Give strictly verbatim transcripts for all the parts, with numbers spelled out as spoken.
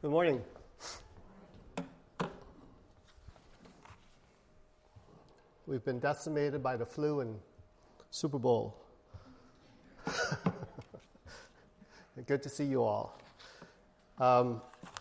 Good morning. We've been decimated by the flu and Super Bowl. Good to see you all. Um,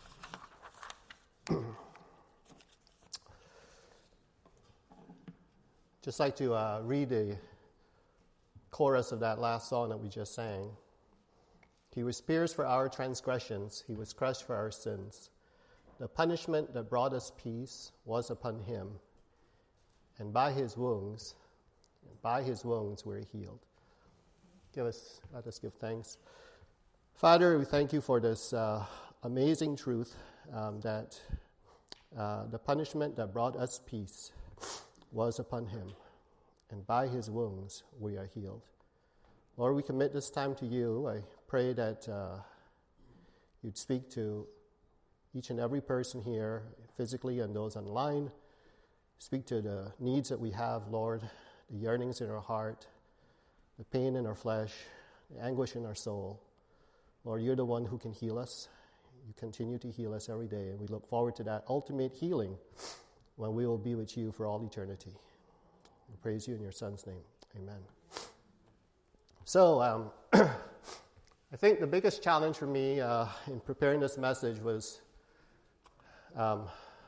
just like to uh, read the chorus of that last song that we just sang. He was pierced for our transgressions. He was crushed for our sins. The punishment that brought us peace was upon him. And by his wounds, by his wounds we're healed. Give us, let us give thanks. Father, we thank you for this uh, amazing truth um, that uh, the punishment that brought us peace was upon him. And by his wounds we are healed. Lord, we commit this time to you. I pray that uh, you'd speak to each and every person here, physically and those online. Speak to the needs that we have, Lord, the yearnings in our heart, the pain in our flesh, the anguish in our soul. Lord, you're the one who can heal us. You continue to heal us every day, and we look forward to that ultimate healing when we will be with you for all eternity. We praise you in your Son's name. Amen. So, um, I think the biggest challenge for me uh, in preparing this message was um,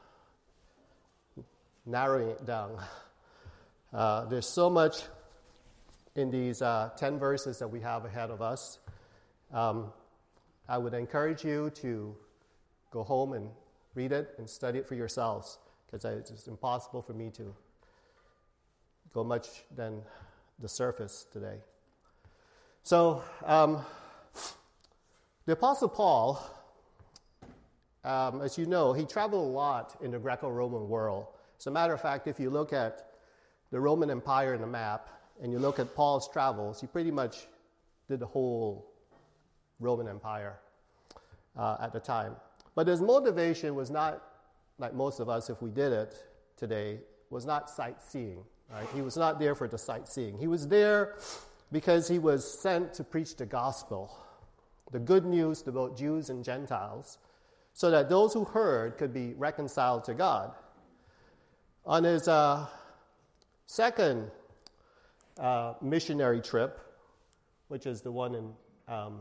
narrowing it down. Uh, there's so much in these uh, ten verses that we have ahead of us. Um, I would encourage you to go home and read it and study it for yourselves, because it's just impossible for me to go much than the surface today. So, um, the Apostle Paul, um, as you know, he traveled a lot in the Greco-Roman world. As a matter of fact, if you look at the Roman Empire in the map, and you look at Paul's travels, he pretty much did the whole Roman Empire uh, at the time. But his motivation was not, like most of us, if we did it today, was not sightseeing. Right? He was not there for the sightseeing. He was there because he was sent to preach the gospel, the good news to both Jews and Gentiles, so that those who heard could be reconciled to God. On his uh, second uh, missionary trip, which is the one in um,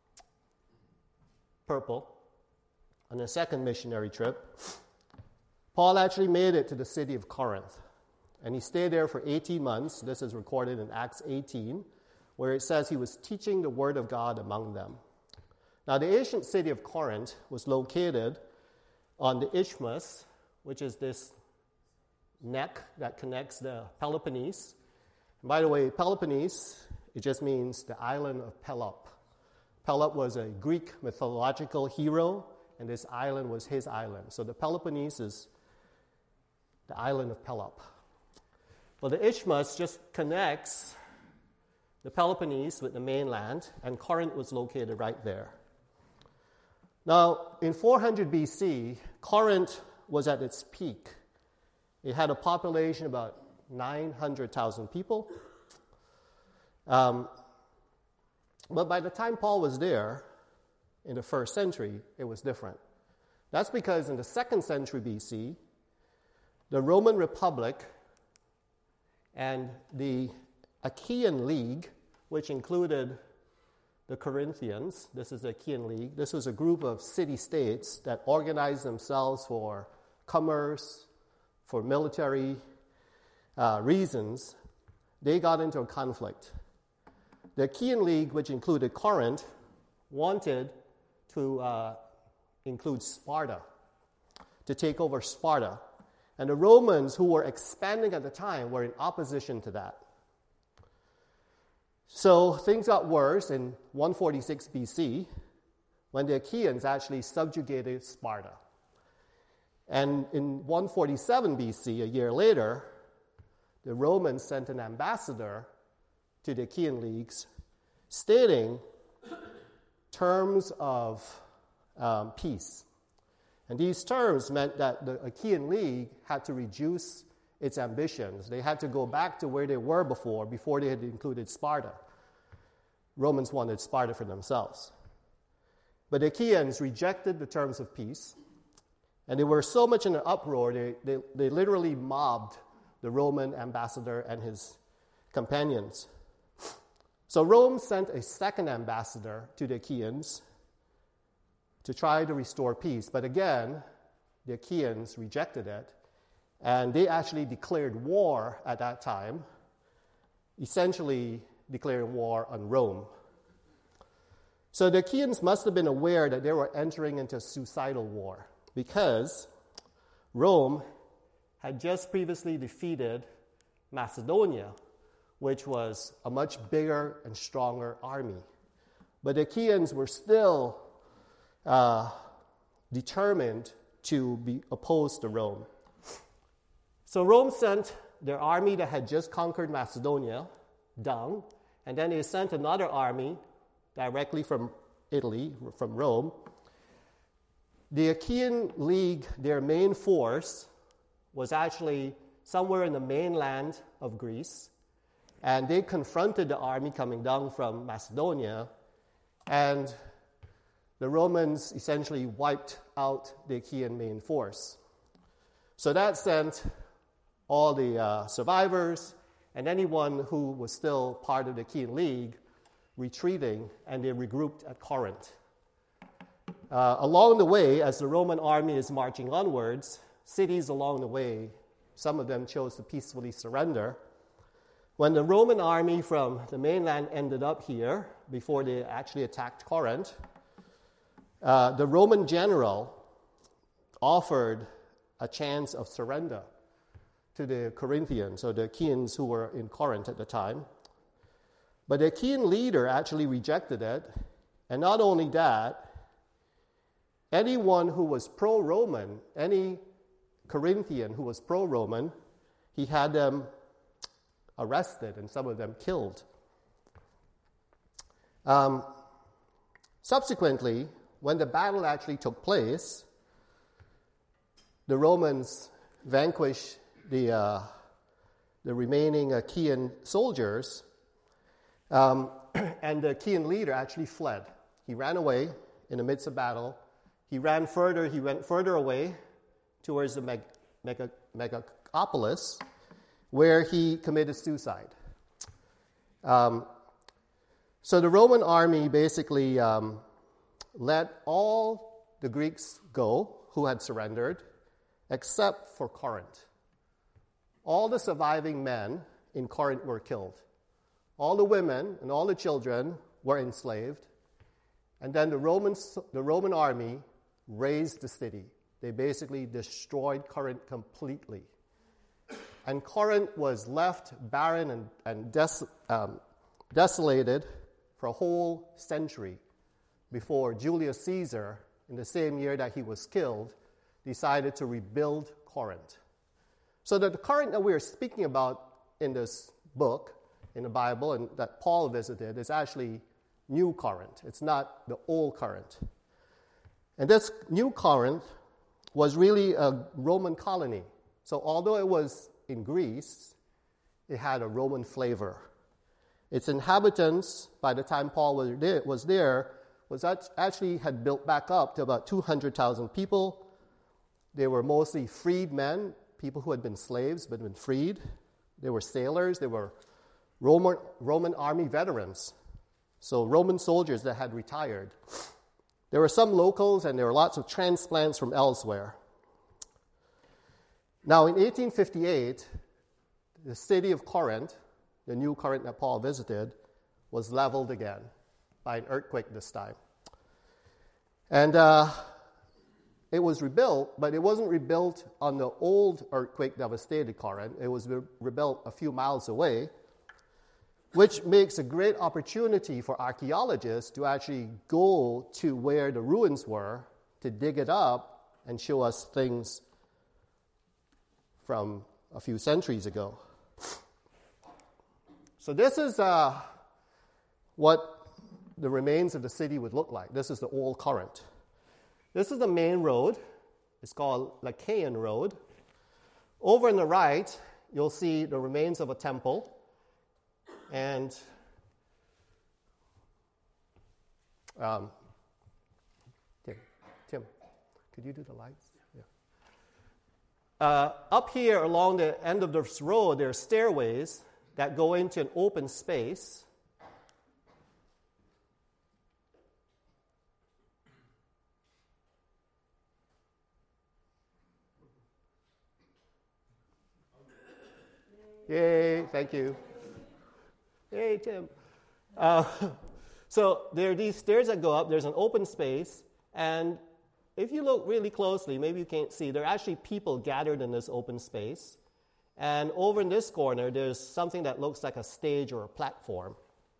purple, on his second missionary trip, Paul actually made it to the city of Corinth. And he stayed there for eighteen months. This is recorded in Acts eighteen, where it says he was teaching the word of God among them. Now, the ancient city of Corinth was located on the Isthmus, which is this neck that connects the Peloponnese. And by the way, Peloponnese, it just means the island of Pelop. Pelop was a Greek mythological hero, and this island was his island. So the Peloponnese is the island of Pelop. Well, the Isthmus just connects the Peloponnese with the mainland, and Corinth was located right there. Now, in four hundred B C, Corinth was at its peak. It had a population of about nine hundred thousand people. Um, but by the time Paul was there, in the first century, it was different. That's because in the second century B C, the Roman Republic and the Achaean League, which included the Corinthians, this is the Achaean League, this was a group of city-states that organized themselves for commerce, for military uh, reasons. They got into a conflict. The Achaean League, which included Corinth, wanted to uh, include Sparta, to take over Sparta. And the Romans, who were expanding at the time, were in opposition to that. So things got worse in one forty-six B C when the Achaeans actually subjugated Sparta. And in one forty-seven B C, a year later, the Romans sent an ambassador to the Achaean Leagues stating terms of um, peace. And these terms meant that the Achaean League had to reduce its ambitions. They had to go back to where they were before, before they had included Sparta. Romans wanted Sparta for themselves. But the Achaeans rejected the terms of peace, and they were so much in an uproar, they, they, they literally mobbed the Roman ambassador and his companions. So Rome sent a second ambassador to the Achaeans to try to restore peace. But again, the Achaeans rejected it, and they actually declared war at that time, essentially declaring war on Rome. So the Achaeans must have been aware that they were entering into a suicidal war, because Rome had just previously defeated Macedonia, which was a much bigger and stronger army. But the Achaeans were still uh, determined to be opposed to Rome. So Rome sent their army that had just conquered Macedonia down, and then they sent another army directly from Italy, from Rome. The Achaean League, their main force, was actually somewhere in the mainland of Greece, and they confronted the army coming down from Macedonia, and the Romans essentially wiped out the Achaean main force. So that sent all the uh, survivors and anyone who was still part of the Achaean League retreating, and they regrouped at Corinth. Uh, along the way, as the Roman army is marching onwards, cities along the way, some of them chose to peacefully surrender. When the Roman army from the mainland ended up here, before they actually attacked Corinth, uh, the Roman general offered a chance of surrender to the Corinthians, or the Achaeans who were in Corinth at the time. But the Achaean leader actually rejected it, and not only that, anyone who was pro-Roman, any Corinthian who was pro-Roman, he had them arrested and some of them killed. Um, subsequently, when the battle actually took place, the Romans vanquished the, uh, the remaining Achaean soldiers, um, and the Achaean leader actually fled. He ran away in the midst of battle. He ran further, he went further away towards the Meg- Meg- Megapolis, where he committed suicide. Um, so the Roman army basically um, let all the Greeks go who had surrendered, except for Corinth. All the surviving men in Corinth were killed. All the women and all the children were enslaved. And then the Romans, the Roman army razed the city. They basically destroyed Corinth completely. And Corinth was left barren and, and des, um, desolated for a whole century before Julius Caesar, in the same year that he was killed, decided to rebuild Corinth. So that the Corinth that we are speaking about in this book, in the Bible, and that Paul visited, is actually New Corinth. It's not the old Corinth. And this New Corinth was really a Roman colony. So although it was in Greece, it had a Roman flavor. Its inhabitants, by the time Paul was there, was there, was actually had built back up to about two hundred thousand people. They were mostly freed men, people who had been slaves but been freed. They were sailors. They were Roman, Roman army veterans, so Roman soldiers that had retired. There were some locals, and there were lots of transplants from elsewhere. Now, in eighteen fifty-eight, the city of Corinth, the new Corinth that Paul visited, was leveled again by an earthquake this time. And uh, it was rebuilt, but it wasn't rebuilt on the old earthquake devastated Corinth. It was re- rebuilt a few miles away, which makes a great opportunity for archaeologists to actually go to where the ruins were, to dig it up and show us things from a few centuries ago. So this is uh, what the remains of the city would look like. This is the old Corinth. This is the main road. It's called Lachaean Road. Over on the right, you'll see the remains of a temple. And um, Could you do the lights? Yeah. Uh, up here along the end of this road, there are stairways that go into an open space. Yay, thank you. Hey, Tim. Uh, so there are these stairs that go up. There's an open space. And if you look really closely, maybe you can't see, there are actually people gathered in this open space. And over in this corner, there's something that looks like a stage or a platform.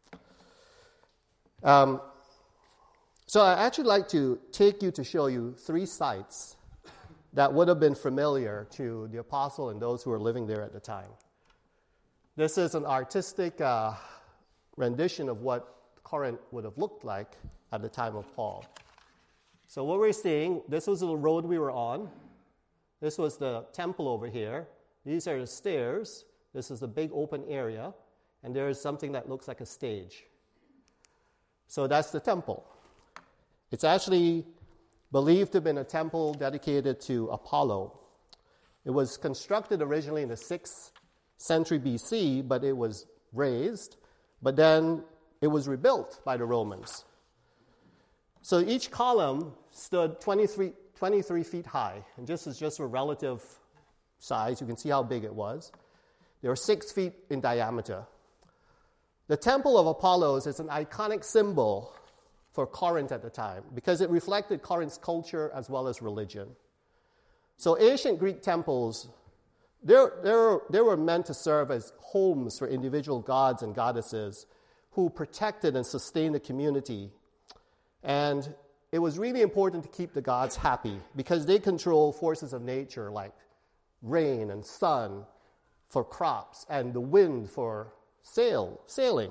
Um, so I'd actually like to take you to show you three sites that would have been familiar to the apostle and those who were living there at the time. This is an artistic uh, rendition of what Corinth would have looked like at the time of Paul. So what we're seeing, this was the road we were on. This was the temple over here. These are the stairs. This is a big open area. And there is something that looks like a stage. So that's the temple. It's actually believed to have been a temple dedicated to Apollo. It was constructed originally in the sixth century B C, but it was razed. But then it was rebuilt by the Romans. So each column stood twenty-three, twenty-three feet high. And just as just a relative size, you can see how big it was. They were six feet in diameter. The Temple of Apollos is an iconic symbol for Corinth at the time because it reflected Corinth's culture as well as religion. So ancient Greek temples, they they were meant to serve as homes for individual gods and goddesses who protected and sustained the community. And it was really important to keep the gods happy because they control forces of nature like rain and sun for crops and the wind for sail, sailing.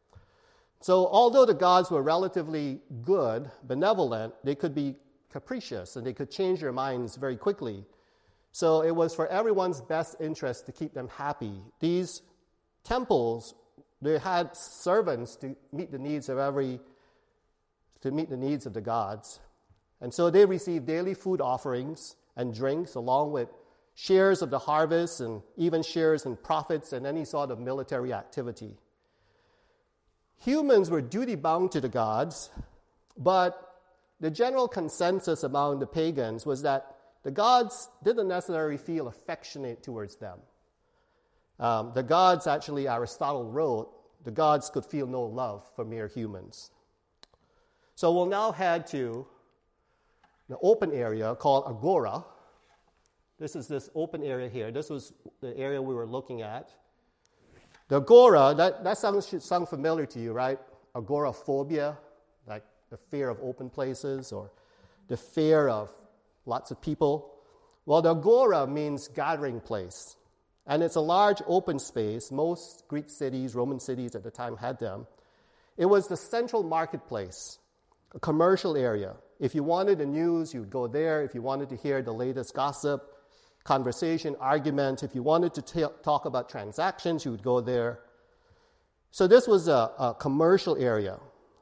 So although the gods were relatively good, benevolent, they could be capricious and they could change their minds very quickly. So it was for everyone's best interest to keep them happy. These temples, they had servants to meet the needs of every, to meet the needs of the gods. And so they received daily food offerings and drinks along with shares of the harvest and even shares in profits and any sort of military activity. Humans were duty-bound to the gods, but the general consensus among the pagans was that the gods didn't necessarily feel affectionate towards them. Um, the gods, actually, Aristotle wrote, the gods could feel no love for mere humans. So we'll now head to the open area called Agora. This is this open area here. This was the area we were looking at. The Agora, that, that sounds, should sound familiar to you, right? Agoraphobia, like the fear of open places or the fear of lots of people. Well, the Agora means gathering place. And it's a large open space. Most Greek cities, Roman cities at the time had them. It was the central marketplace, a commercial area. If you wanted the news, you'd go there. If you wanted to hear the latest gossip, conversation, argument, if you wanted to t- talk about transactions, you would go there. So this was a, a commercial area.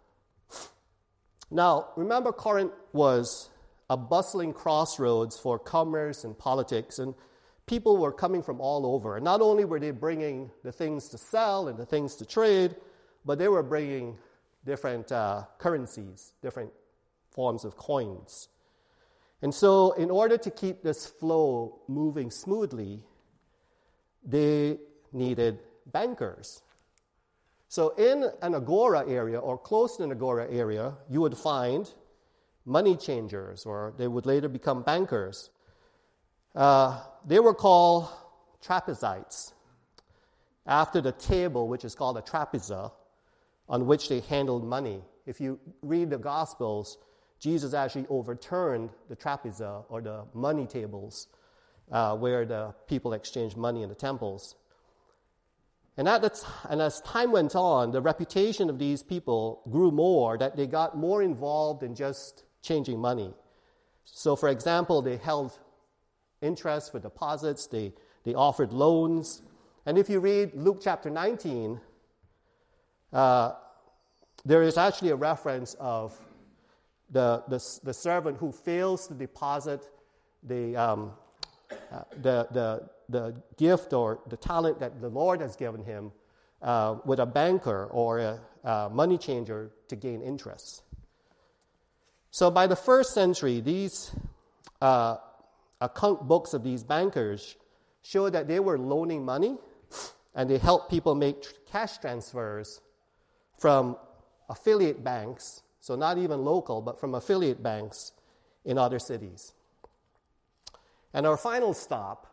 Now, remember, Corinth was a bustling crossroads for commerce and politics, and people were coming from all over. And not only were they bringing the things to sell and the things to trade, but they were bringing different uh, currencies, different forms of coins. And so in order to keep this flow moving smoothly, they needed bankers. So in an agora area or close to an agora area, you would find money changers, or they would later become bankers. Uh, they were called trapezites, after the table, which is called a trapeza, on which they handled money. If you read the Gospels, Jesus actually overturned the trapeza, or the money tables, uh, where the people exchanged money in the temples. And, at the t- and as time went on, the reputation of these people grew more, that they got more involved in just changing money. So, for example, they held interest for deposits, they, they offered loans. And if you read Luke chapter nineteen, uh, there is actually a reference of the, the, the servant who fails to deposit the, um, uh, the, the, the gift or the talent that the Lord has given him uh, with a banker or a, a money changer to gain interest. So by the first century, these uh, account books of these bankers show that they were loaning money and they helped people make tr- cash transfers from affiliate banks, so not even local, but from affiliate banks in other cities. And our final stop,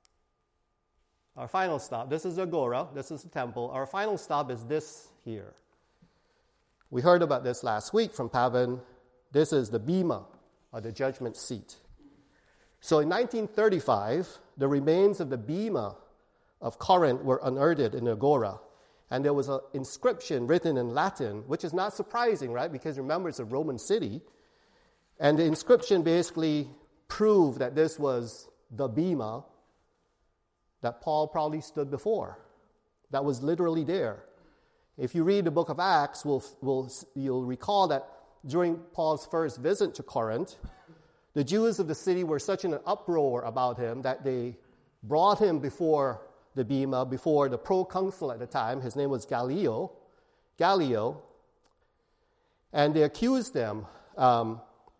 our final stop, this is Agora, this is the temple. Our final stop is this here. We heard about this last week from Pavan. This is the Bema, or the judgment seat. So in nineteen thirty-five, the remains of the Bema of Corinth were unearthed in Agora. And there was an inscription written in Latin, which is not surprising, right? Because remember, it's a Roman city. And the inscription basically proved that this was the Bema that Paul probably stood before. That was literally there. If you read the book of Acts, we'll, we'll, you'll recall that during Paul's first visit to Corinth, the Jews of the city were such in an uproar about him that they brought him before the Bema, before the proconsul at the time. His name was Gallio. Gallio. And they accused him um,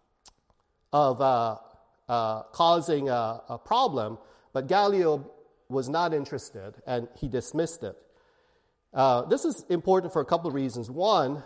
of uh, uh, causing a, a problem, but Gallio was not interested, and he dismissed it. Uh, this is important for a couple of reasons. One,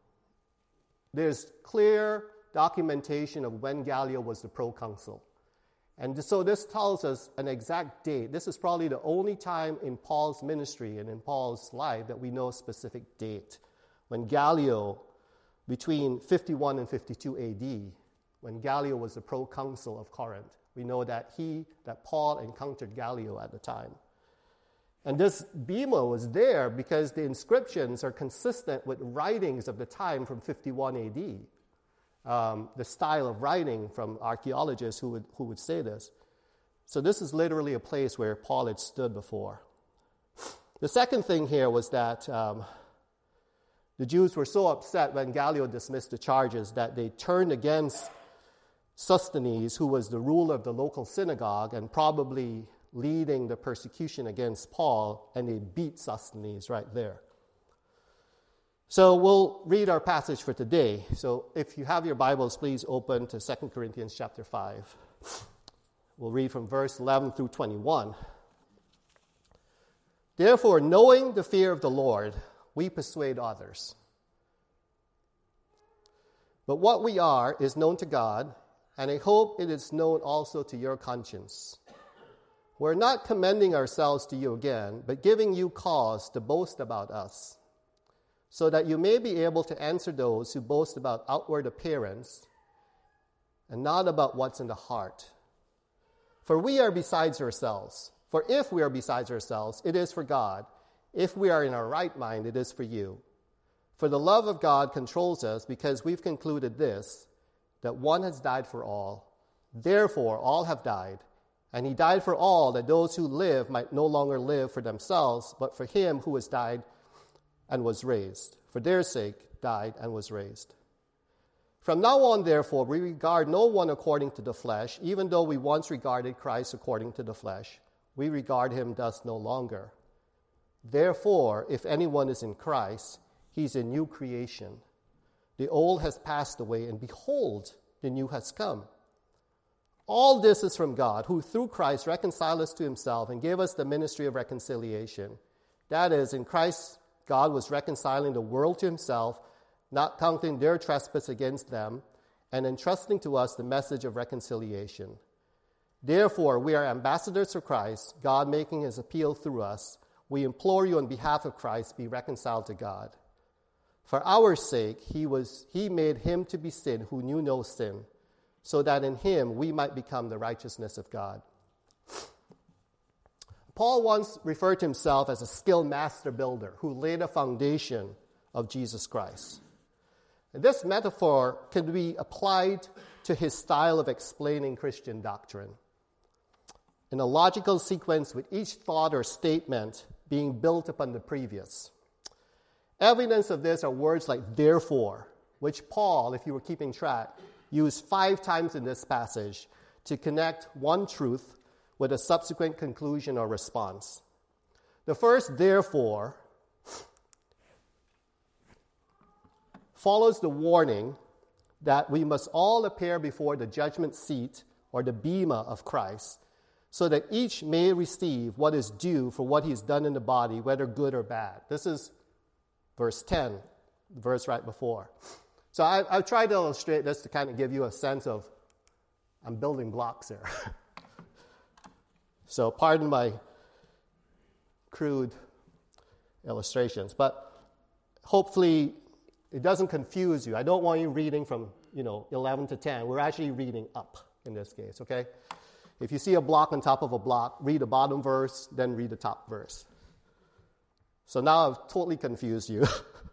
there's clear documentation of when Gallio was the proconsul. And so this tells us an exact date. This is probably the only time in Paul's ministry and in Paul's life that we know a specific date. When Gallio, between fifty-one and fifty-two A D, when Gallio was the proconsul of Corinth, we know that he, that Paul encountered Gallio at the time. And this Bema was there because the inscriptions are consistent with writings of the time from fifty-one A D. Um, the style of writing from archaeologists who would, who would say this. So this is literally a place where Paul had stood before. The second thing here was that um, the Jews were so upset when Gallio dismissed the charges that they turned against Sosthenes, who was the ruler of the local synagogue and probably leading the persecution against Paul, and they beat Sosthenes right there. So we'll read our passage for today. So if you have your Bibles, please open to Second Corinthians chapter five. We'll read from verse eleven through twenty-one. Therefore, knowing the fear of the Lord, we persuade others. But what we are is known to God, and I hope it is known also to your conscience. We're not commending ourselves to you again, but giving you cause to boast about us, so that you may be able to answer those who boast about outward appearance and not about what's in the heart. For we are besides ourselves. For if we are besides ourselves, it is for God. If we are in our right mind, it is for you. For the love of God controls us, because we've concluded this, that one has died for all. Therefore, all have died. And he died for all, that those who live might no longer live for themselves, but for him who has died and was raised. For their sake, died and was raised. From now on, therefore, we regard no one according to the flesh, even though we once regarded Christ according to the flesh. We regard him thus no longer. Therefore, if anyone is in Christ, he's a new creation. The old has passed away, and behold, the new has come. All this is from God, who through Christ reconciled us to himself and gave us the ministry of reconciliation. That is, in Christ, God was reconciling the world to himself, not counting their trespass against them, and entrusting to us the message of reconciliation. Therefore, we are ambassadors for Christ, God making his appeal through us. We implore you on behalf of Christ, be reconciled to God. For our sake, he was he made him to be sin who knew no sin, so that in him we might become the righteousness of God. Paul once referred to himself as a skilled master builder who laid a foundation of Jesus Christ. And this metaphor can be applied to his style of explaining Christian doctrine, in a logical sequence with each thought or statement being built upon the previous. Evidence of this are words like therefore, which Paul, if you were keeping track, used five times in this passage to connect one truth with a subsequent conclusion or response. The first, therefore, follows the warning that we must all appear before the judgment seat or the bema of Christ, so that each may receive what is due for what he's done in the body, whether good or bad. This is verse ten, the verse right before. So I, I've tried to illustrate this to kind of give you a sense of, I'm building blocks here. So pardon my crude illustrations, but hopefully it doesn't confuse you. I don't want you reading from, you know, eleven to ten. We're actually reading up in this case, okay? If you see a block on top of a block, read the bottom verse, then read the top verse. So now I've totally confused you.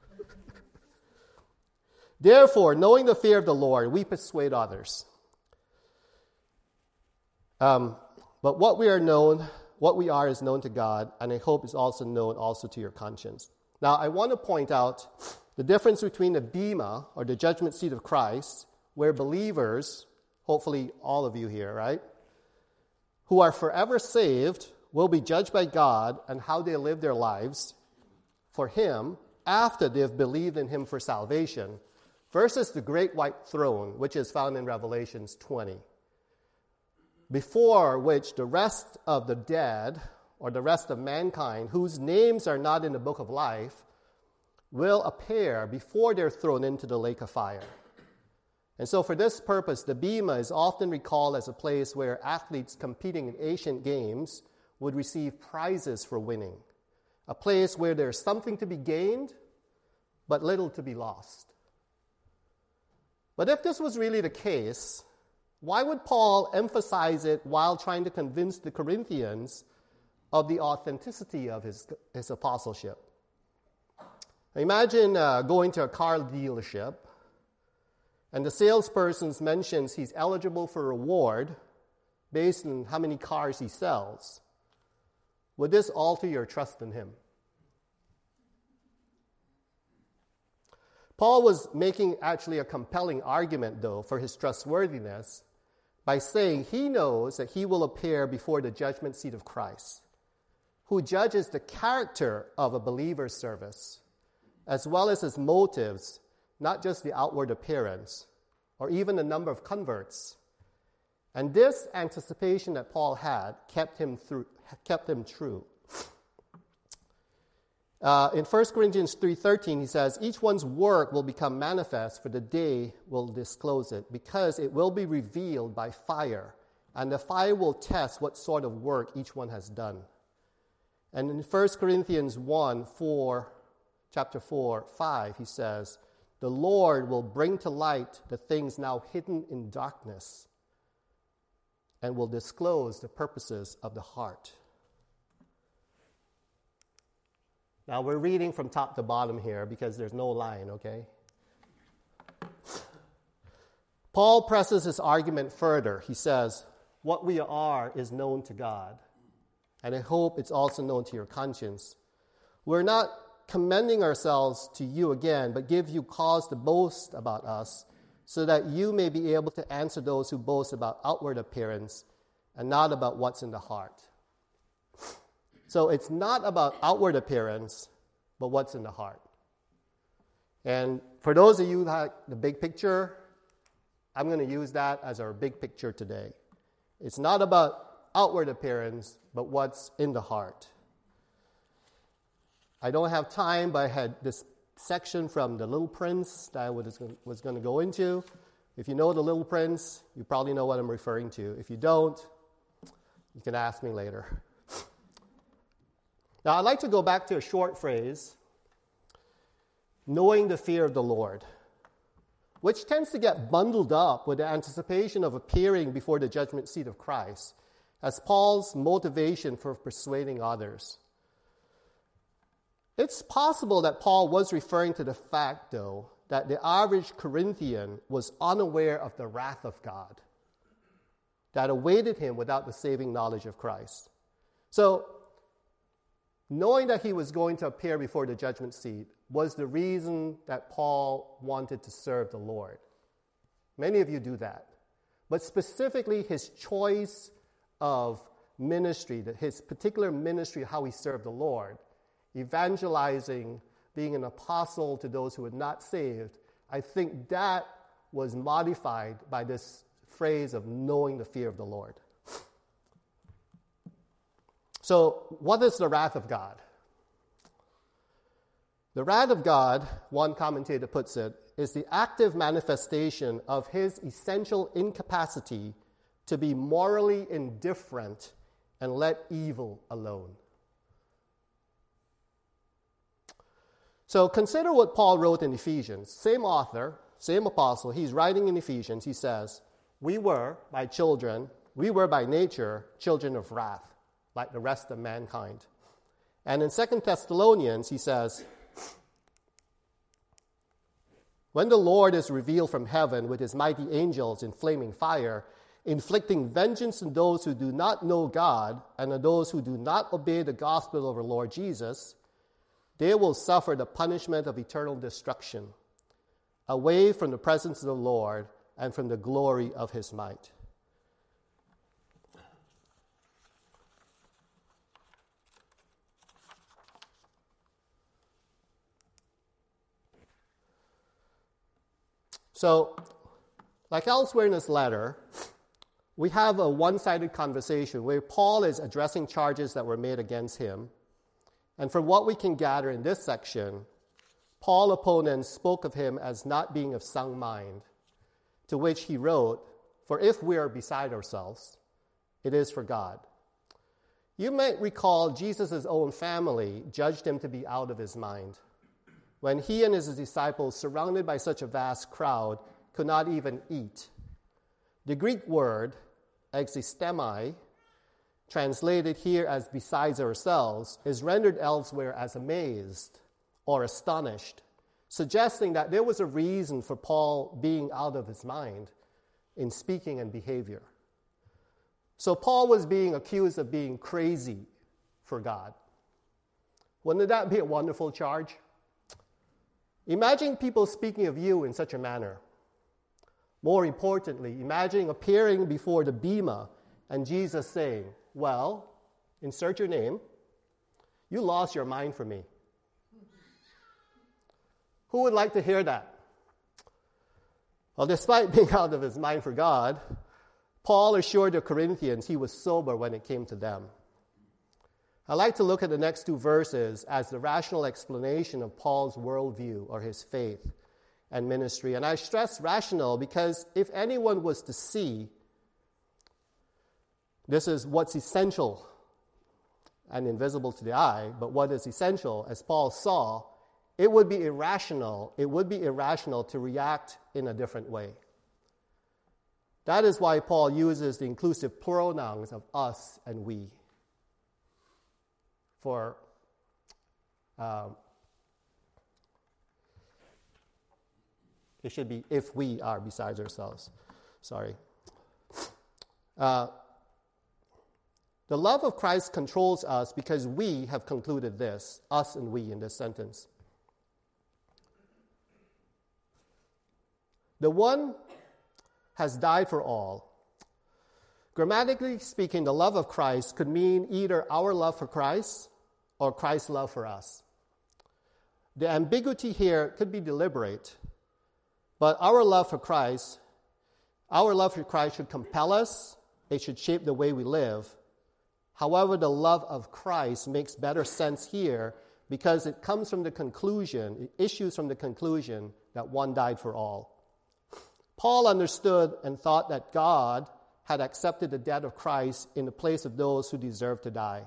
Therefore, knowing the fear of the Lord, we persuade others. Um, but what we are known, what we are is known to God, and I hope is also known also to your conscience. Now, I want to point out the difference between the bema, or the judgment seat of Christ, where believers, hopefully all of you here, right, who are forever saved, will be judged by God and how they live their lives for him after they've believed in him for salvation, versus the great white throne, which is found in Revelations twenty, before which the rest of the dead, or the rest of mankind, whose names are not in the book of life, will appear before they're thrown into the lake of fire. And so for this purpose, the bema is often recalled as a place where athletes competing in ancient games would receive prizes for winning, a place where there's something to be gained, but little to be lost. But if this was really the case, why would Paul emphasize it while trying to convince the Corinthians of the authenticity of his, his apostleship? Imagine uh, going to a car dealership, and the salesperson mentions he's eligible for a reward based on how many cars he sells. Would this alter your trust in him? Paul was making actually a compelling argument, though, for his trustworthiness by saying he knows that he will appear before the judgment seat of Christ, who judges the character of a believer's service, as well as his motives, not just the outward appearance, or even the number of converts. And this anticipation that Paul had kept him through, kept him true. Uh, in First Corinthians three thirteen, he says, each one's work will become manifest, for the day will disclose it, because it will be revealed by fire, and the fire will test what sort of work each one has done. And in First Corinthians one, four, chapter four, five, he says, the Lord will bring to light the things now hidden in darkness, and will disclose the purposes of the heart. Now, we're reading from top to bottom here because there's no line, okay? Paul presses his argument further. He says, what we are is known to God, and I hope it's also known to your conscience. We're not commending ourselves to you again, but give you cause to boast about us, so that you may be able to answer those who boast about outward appearance and not about what's in the heart. So it's not about outward appearance, but what's in the heart. And for those of you who have the big picture, I'm going to use that as our big picture today. It's not about outward appearance, but what's in the heart. I don't have time, but I had this section from The Little Prince that I was going to go into. If you know The Little Prince, you probably know what I'm referring to. If you don't, you can ask me later. Now, I'd like to go back to a short phrase, knowing the fear of the Lord, which tends to get bundled up with the anticipation of appearing before the judgment seat of Christ as Paul's motivation for persuading others. It's possible that Paul was referring to the fact, though, that the average Corinthian was unaware of the wrath of God that awaited him without the saving knowledge of Christ. So, knowing that he was going to appear before the judgment seat was the reason that Paul wanted to serve the Lord. Many of you do that. But specifically, his choice of ministry, his particular ministry, how he served the Lord, evangelizing, being an apostle to those who were not saved, I think that was modified by this phrase of knowing the fear of the Lord. So, what is the wrath of God? The wrath of God, one commentator puts it, is the active manifestation of his essential incapacity to be morally indifferent and let evil alone. So consider what Paul wrote in Ephesians. Same author, same apostle, he's writing in Ephesians, he says, we were, by children, we were by nature children of wrath, like the rest of mankind. And in Second Thessalonians, he says, when the Lord is revealed from heaven with his mighty angels in flaming fire, inflicting vengeance on those who do not know God and on those who do not obey the gospel of our Lord Jesus, they will suffer the punishment of eternal destruction, away from the presence of the Lord and from the glory of his might. So, like elsewhere in this letter, we have a one-sided conversation where Paul is addressing charges that were made against him. And from what we can gather in this section, Paul's opponents spoke of him as not being of sound mind, to which he wrote, for if we are beside ourselves, it is for God. You might recall Jesus' own family judged him to be out of his mind, when he and his disciples, surrounded by such a vast crowd, could not even eat. The Greek word, existemi, translated here as besides ourselves, is rendered elsewhere as amazed or astonished, suggesting that there was a reason for Paul being out of his mind in speaking and behavior. So Paul was being accused of being crazy for God. Wouldn't that be a wonderful charge? Imagine people speaking of you in such a manner. More importantly, imagine appearing before the bema and Jesus saying, well, insert your name. You lost your mind for me. Who would like to hear that? Well, despite being out of his mind for God, Paul assured the Corinthians he was sober when it came to them. I'd like to look at the next two verses as the rational explanation of Paul's worldview or his faith and ministry. And I stress rational because if anyone was to see, this is what's essential and invisible to the eye, but what is essential, as Paul saw, it would be irrational, it would be irrational to react in a different way. That is why Paul uses the inclusive pronouns of us and we. For um, it should be if we are besides ourselves. Sorry. Uh, the love of Christ controls us because we have concluded this, us and we in this sentence. The one has died for all. Grammatically speaking, the love of Christ could mean either our love for Christ or Christ's love for us. The ambiguity here could be deliberate, but our love for Christ, our love for Christ should compel us, it should shape the way we live. However, the love of Christ makes better sense here because it comes from the conclusion, it issues from the conclusion that one died for all. Paul understood and thought that God had accepted the death of Christ in the place of those who deserved to die.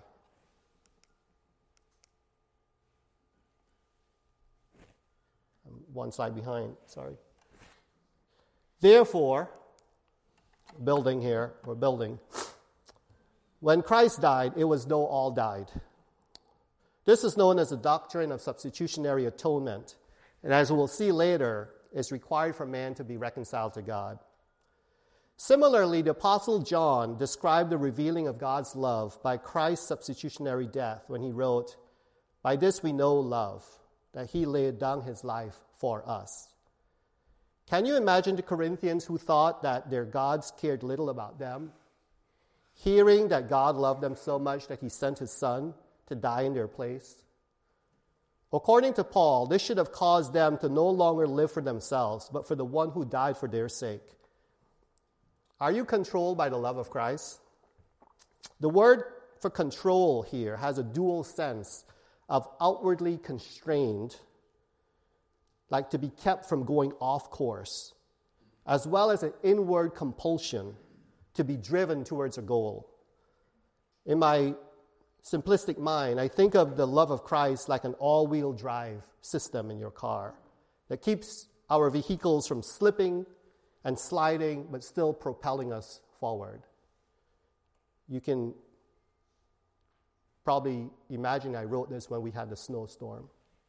One slide behind, sorry. Therefore, building here, or building, when Christ died, it was though all died. This is known as the doctrine of substitutionary atonement, and as we'll see later, is required for man to be reconciled to God. Similarly, the Apostle John described the revealing of God's love by Christ's substitutionary death when he wrote, by this we know love, that he laid down his life for us. Can you imagine the Corinthians who thought that their gods cared little about them, hearing that God loved them so much that he sent his son to die in their place? According to Paul, this should have caused them to no longer live for themselves, but for the one who died for their sake. Are you controlled by the love of Christ? The word for control here has a dual sense of outwardly constrained, like to be kept from going off course, as well as an inward compulsion to be driven towards a goal. In my simplistic mind, I think of the love of Christ like an all-wheel drive system in your car that keeps our vehicles from slipping and sliding, but still propelling us forward. You can probably imagine I wrote this when we had the snowstorm.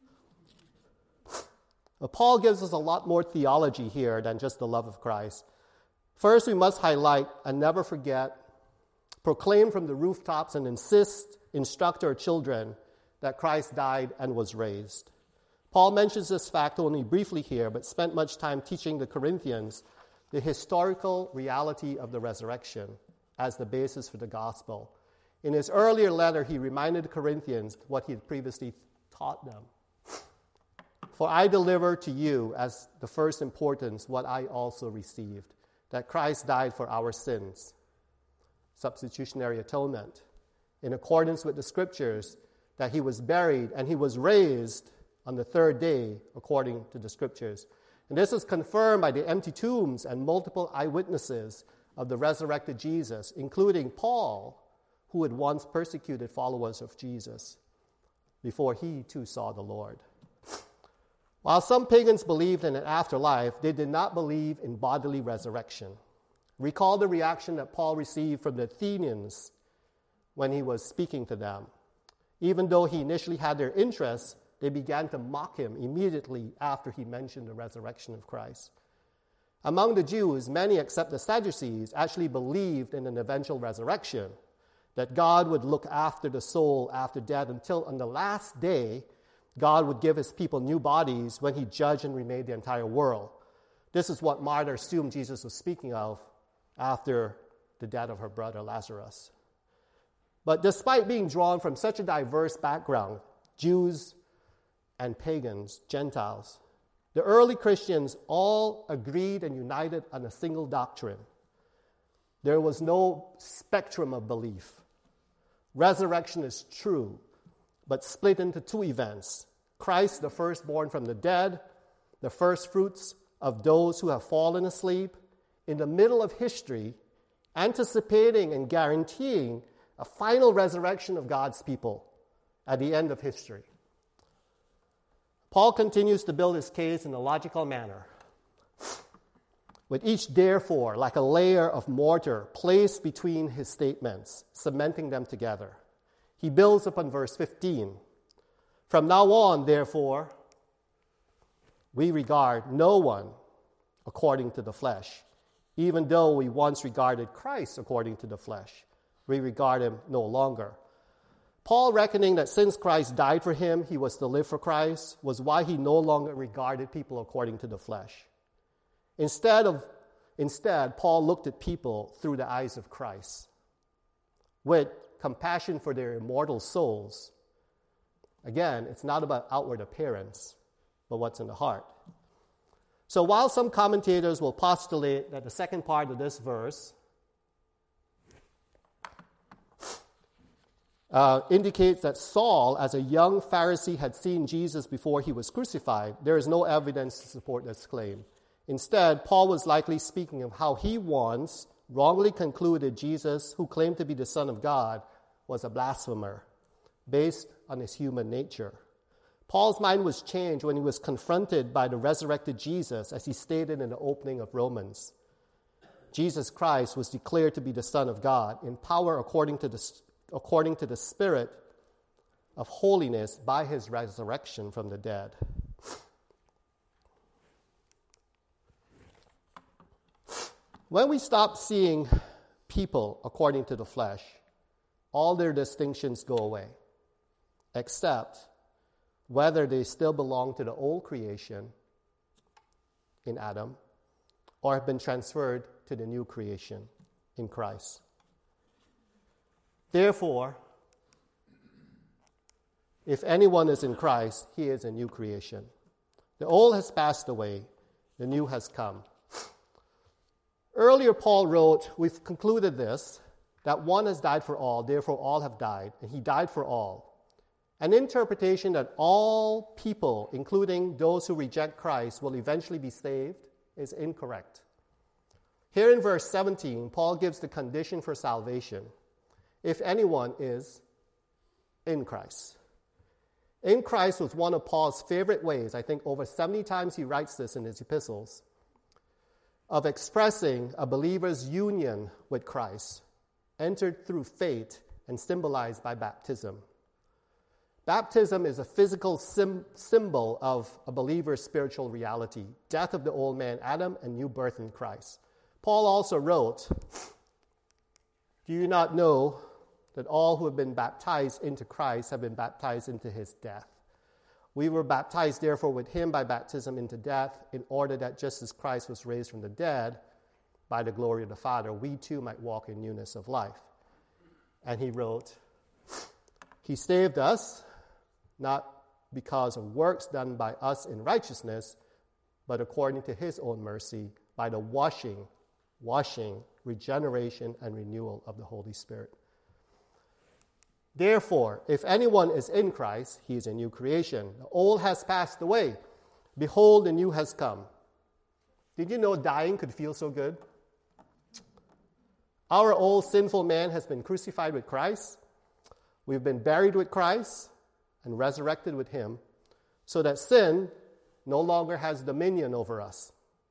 But Paul gives us a lot more theology here than just the love of Christ. First, we must highlight and never forget, proclaim from the rooftops and insist, instruct our children that Christ died and was raised. Paul mentions this fact only briefly here, but spent much time teaching the Corinthians the historical reality of the resurrection as the basis for the gospel. In his earlier letter, he reminded the Corinthians what he had previously taught them. For I deliver to you as the first importance what I also received, that Christ died for our sins, substitutionary atonement, in accordance with the scriptures, that he was buried and he was raised on the third day according to the scriptures. And this is confirmed by the empty tombs and multiple eyewitnesses of the resurrected Jesus, including Paul, who had once persecuted followers of Jesus before he too saw the Lord. While some pagans believed in an afterlife, they did not believe in bodily resurrection. Recall the reaction that Paul received from the Athenians when he was speaking to them. Even though he initially had their interest, they began to mock him immediately after he mentioned the resurrection of Christ. Among the Jews, many except the Sadducees actually believed in an eventual resurrection, that God would look after the soul after death until on the last day, God would give his people new bodies when he judged and remade the entire world. This is what Martha assumed Jesus was speaking of after the death of her brother Lazarus. But despite being drawn from such a diverse background, Jews and pagans, Gentiles, the early Christians all agreed and united on a single doctrine. There was no spectrum of belief. Resurrection is true, but split into two events. Christ, the firstborn from the dead, the first fruits of those who have fallen asleep, in the middle of history, anticipating and guaranteeing a final resurrection of God's people at the end of history. Paul continues to build his case in a logical manner, with each therefore like a layer of mortar placed between his statements, cementing them together. He builds upon verse fifteen. From now on, therefore, we regard no one according to the flesh. Even though we once regarded Christ according to the flesh, we regard him no longer. Paul, reckoning that since Christ died for him, he was to live for Christ, was why he no longer regarded people according to the flesh. Instead, of, instead, Paul looked at people through the eyes of Christ, with compassion for their immortal souls. Again, it's not about outward appearance, but what's in the heart. So while some commentators will postulate that the second part of this verse uh, indicates that Saul, as a young Pharisee, had seen Jesus before he was crucified, there is no evidence to support this claim. Instead, Paul was likely speaking of how he once wrongly concluded Jesus, who claimed to be the Son of God, was a blasphemer, based on his human nature. Paul's mind was changed when he was confronted by the resurrected Jesus, as he stated in the opening of Romans. Jesus Christ was declared to be the Son of God, in power according to the, according to the Spirit of holiness by his resurrection from the dead. When we stop seeing people according to the flesh, all their distinctions go away, except whether they still belong to the old creation in Adam or have been transferred to the new creation in Christ. Therefore, if anyone is in Christ, he is a new creation. The old has passed away, the new has come. Earlier, Paul wrote, we've concluded this, that one has died for all, therefore all have died, and he died for all. An interpretation that all people, including those who reject Christ, will eventually be saved is incorrect. Here in verse seventeen, Paul gives the condition for salvation. If anyone is in Christ. In Christ was one of Paul's favorite ways, I think over seventy times he writes this in his epistles, of expressing a believer's union with Christ, entered through faith and symbolized by baptism. Baptism is a physical sim- symbol of a believer's spiritual reality, death of the old man Adam and new birth in Christ. Paul also wrote, do you not know that all who have been baptized into Christ have been baptized into his death? We were baptized, therefore, with him by baptism into death, in order that just as Christ was raised from the dead by the glory of the Father, we too might walk in newness of life. And he wrote, he saved us, not because of works done by us in righteousness, but according to his own mercy, by the washing, washing, regeneration, and renewal of the Holy Spirit. Therefore, if anyone is in Christ, he is a new creation. The old has passed away. Behold, the new has come. Did you know dying could feel so good? Our old sinful man has been crucified with Christ. We've been buried with Christ and resurrected with him, so that sin no longer has dominion over us.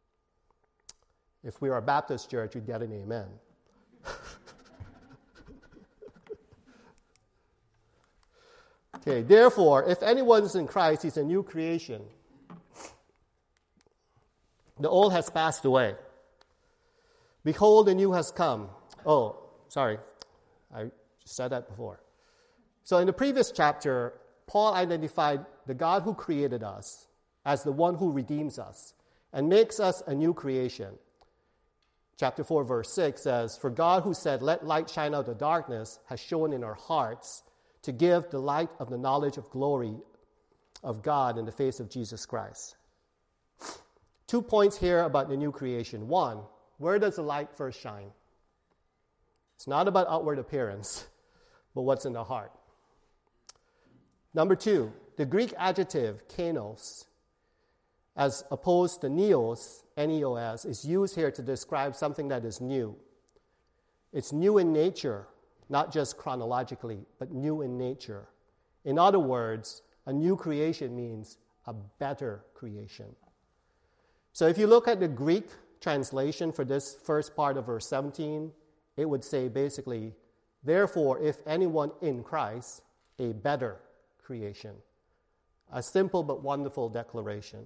If we are a Baptist church, you'd get an amen. Okay, therefore, if anyone is in Christ, he's a new creation. The old has passed away. Behold, the new has come. Oh, sorry. I said that before. So in the previous chapter, Paul identified the God who created us as the one who redeems us and makes us a new creation. Chapter four, verse six says, for God who said, let light shine out of darkness, has shown in our hearts to give the light of the knowledge of glory of God in the face of Jesus Christ. Two points here about the new creation. One, where does the light first shine? It's not about outward appearance, but what's in the heart. Number two, the Greek adjective kainos, as opposed to neos, N E O S, is used here to describe something that is new. It's new in nature, not just chronologically, but new in nature. In other words, a new creation means a better creation. So if you look at the Greek translation for this first part of verse seventeen, it would say basically, therefore, if anyone in Christ, a better creation. A simple but wonderful declaration.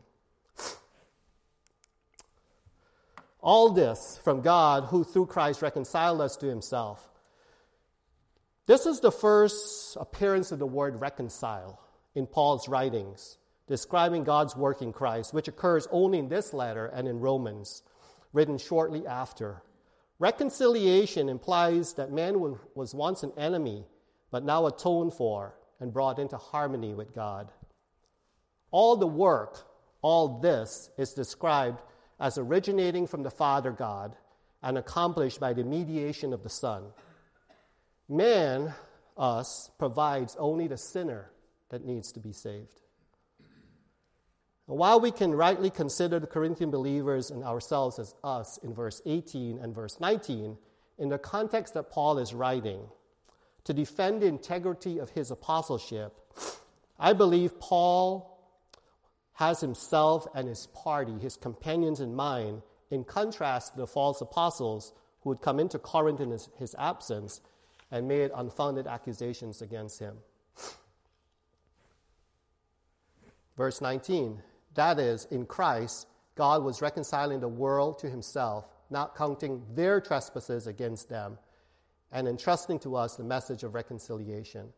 All this from God, who through Christ reconciled us to himself. This is the first appearance of the word reconcile in Paul's writings, describing God's work in Christ, which occurs only in this letter and in Romans, written shortly after. Reconciliation implies that man was once an enemy, but now atoned for and brought into harmony with God. All the work, all this, is described as originating from the Father God and accomplished by the mediation of the Son. Man, us, provides only the sinner that needs to be saved. And while we can rightly consider the Corinthian believers and ourselves as us in verse eighteen and verse nineteen, in the context that Paul is writing, to defend the integrity of his apostleship, I believe Paul has himself and his party, his companions in mind, in contrast to the false apostles who would come into Corinth in his, his absence and made unfounded accusations against him. Verse nineteen, that is, in Christ, God was reconciling the world to himself, not counting their trespasses against them, and entrusting to us the message of reconciliation.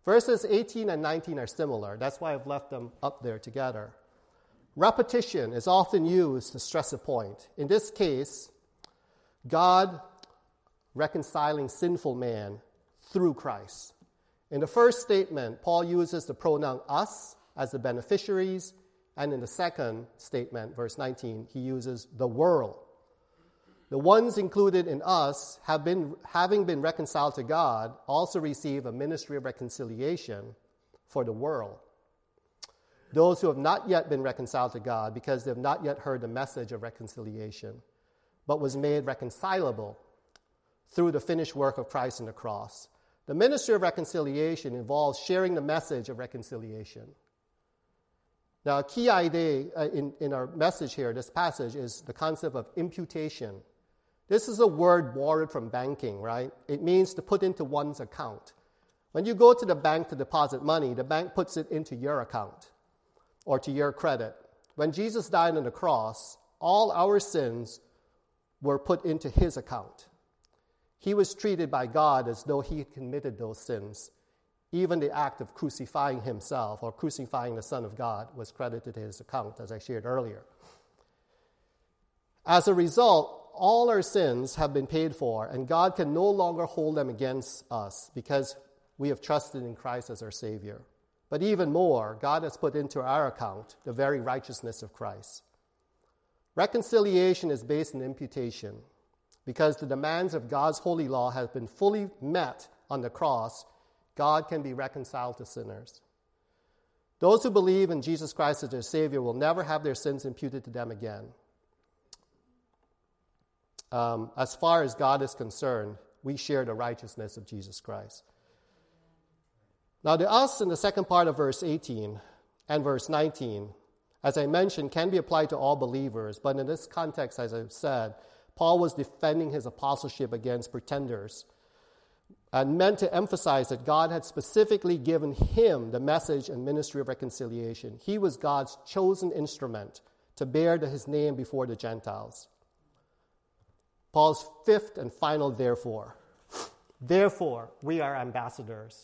Verses eighteen and nineteen are similar. That's why I've left them up there together. Repetition is often used to stress a point. In this case, God reconciling sinful man through Christ. In the first statement, Paul uses the pronoun us as the beneficiaries, and in the second statement, verse nineteen, he uses the world. The ones included in us, have been, having been reconciled to God, also receive a ministry of reconciliation for the world. Those who have not yet been reconciled to God, because they have not yet heard the message of reconciliation, but was made reconcilable through the finished work of Christ on the cross. The ministry of reconciliation involves sharing the message of reconciliation. Now, a key idea in, in our message here, this passage, is the concept of imputation. This is a word borrowed from banking, right? It means to put into one's account. When you go to the bank to deposit money, the bank puts it into your account or to your credit. When Jesus died on the cross, all our sins were put into his account. He was treated by God as though he had committed those sins. Even the act of crucifying himself or crucifying the Son of God was credited to his account, as I shared earlier. As a result, all our sins have been paid for, and God can no longer hold them against us because we have trusted in Christ as our Savior. But even more, God has put into our account the very righteousness of Christ. Reconciliation is based on imputation. Because the demands of God's holy law have been fully met on the cross, God can be reconciled to sinners. Those who believe in Jesus Christ as their Savior will never have their sins imputed to them again. Um, as far as God is concerned, we share the righteousness of Jesus Christ. Now, the us in the second part of verse eighteen and verse nineteen, as I mentioned, can be applied to all believers, but in this context, as I've said, Paul was defending his apostleship against pretenders and meant to emphasize that God had specifically given him the message and ministry of reconciliation. He was God's chosen instrument to bear his name before the Gentiles. Paul's fifth and final therefore. Therefore, we are ambassadors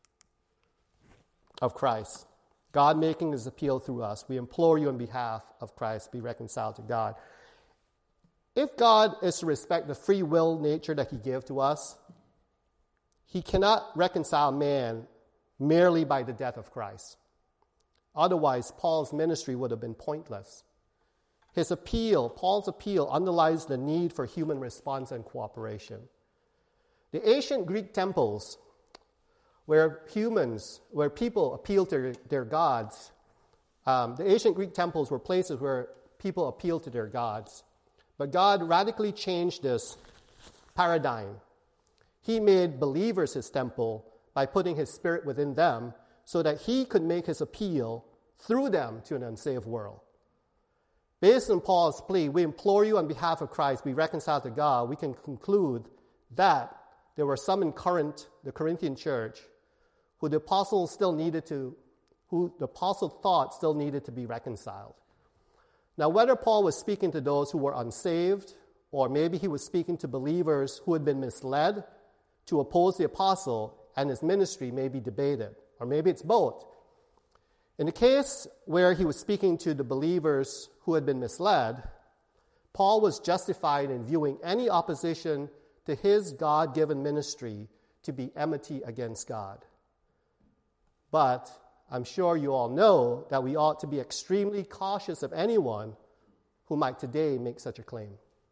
of Christ. God making his appeal through us. We implore you on behalf of Christ, be reconciled to God. If God is to respect the free will nature that he gave to us, he cannot reconcile man merely by the death of Christ. Otherwise, Paul's ministry would have been pointless. His appeal, Paul's appeal, underlies the need for human response and cooperation. The ancient Greek temples, where humans, where people appealed to their, their gods, um, the ancient Greek temples were places where people appealed to their gods. But God radically changed this paradigm. He made believers his temple by putting his Spirit within them so that he could make his appeal through them to an unsaved world. Based on Paul's plea, we implore you on behalf of Christ, be reconciled to God. We can conclude that there were some in Corinth, the Corinthian church, who the apostle still needed to, who the apostle thought still needed to be reconciled. Now, whether Paul was speaking to those who were unsaved, or maybe he was speaking to believers who had been misled to oppose the apostle and his ministry, may be debated, or maybe it's both. In the case where he was speaking to the believers who had been misled, Paul was justified in viewing any opposition to his God-given ministry to be enmity against God. But I'm sure you all know that we ought to be extremely cautious of anyone who might today make such a claim.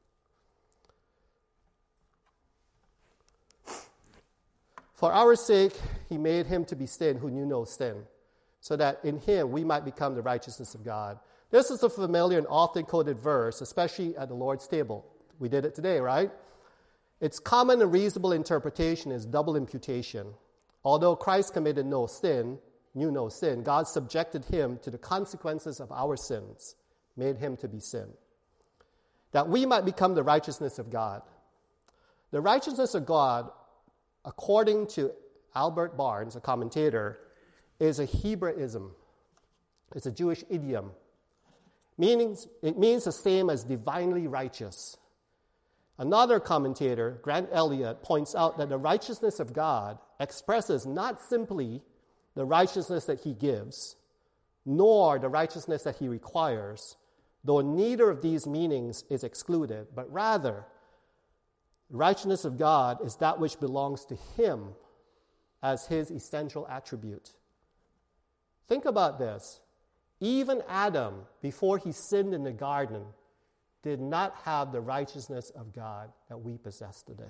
For our sake, he made him to be sin who knew no sin, so that in him we might become the righteousness of God. This is a familiar and often quoted verse, especially at the Lord's table. We did it today, right? Its common and reasonable interpretation is double imputation. Although Christ committed no sin, knew no sin, God subjected him to the consequences of our sins, made him to be sin, that we might become the righteousness of God. The righteousness of God, according to Albert Barnes, a commentator, is a Hebraism. It's a Jewish idiom. Meaning, it means the same as divinely righteous. Another commentator, Grant Elliott, points out that the righteousness of God expresses not simply the righteousness that he gives, nor the righteousness that he requires, though neither of these meanings is excluded, but rather, the righteousness of God is that which belongs to him as his essential attribute. Think about this. Even Adam, before he sinned in the garden, did not have the righteousness of God that we possess today.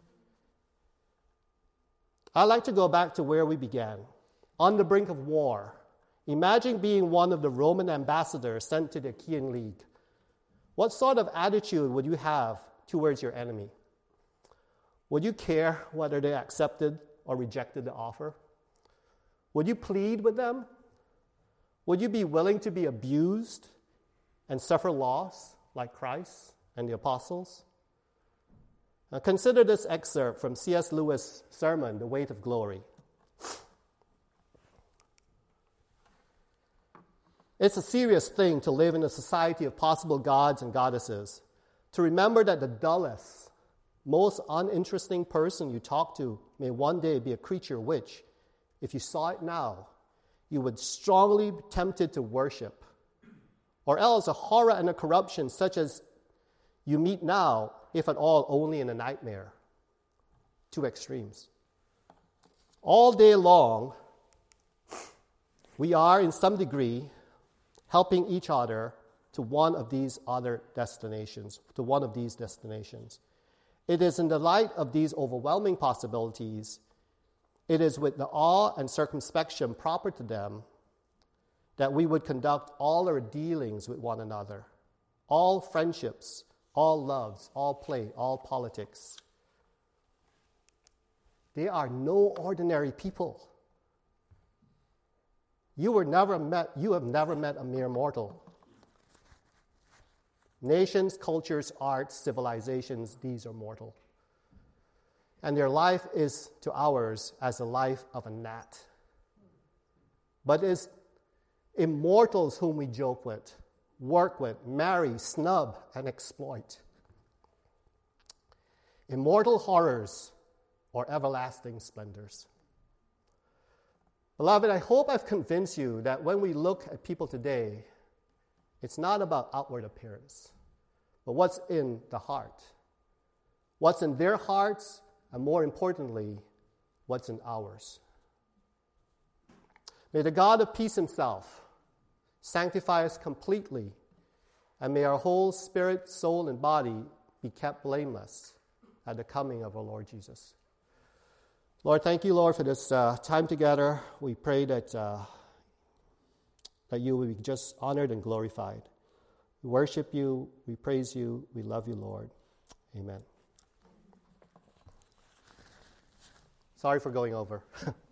I'd like to go back to where we began, on the brink of war. Imagine being one of the Roman ambassadors sent to the Achaean League. What sort of attitude would you have towards your enemy? Would you care whether they accepted or rejected the offer? Would you plead with them? Would you be willing to be abused and suffer loss like Christ and the apostles? Now consider this excerpt from C S Lewis' sermon, The Weight of Glory. It's a serious thing to live in a society of possible gods and goddesses, to remember that the dullest, most uninteresting person you talk to may one day be a creature which, if you saw it now, you would strongly be tempted to worship, or else a horror and a corruption such as you meet now, if at all, only in a nightmare. Two extremes. All day long, we are, in some degree, helping each other to one of these other destinations, to one of these destinations. It is in the light of these overwhelming possibilities, it is with the awe and circumspection proper to them that we would conduct all our dealings with one another, all friendships, all loves, all play, all politics. They are no ordinary people. You were never met, you have never met a mere mortal. Nations, cultures, arts, civilizations, these are mortal. And their life is to ours as the life of a gnat. But it's immortals whom we joke with, work with, marry, snub, and exploit. Immortal horrors or everlasting splendors. Beloved, I hope I've convinced you that when we look at people today, it's not about outward appearance, but what's in the heart. What's in their hearts, and more importantly, what's in ours. May the God of peace himself sanctify us completely, and may our whole spirit, soul, and body be kept blameless at the coming of our Lord Jesus. Lord, thank you, Lord, for this uh, time together. We pray that, uh, that you will be just honored and glorified. We worship you, we praise you, we love you, Lord. Amen. Sorry for going over.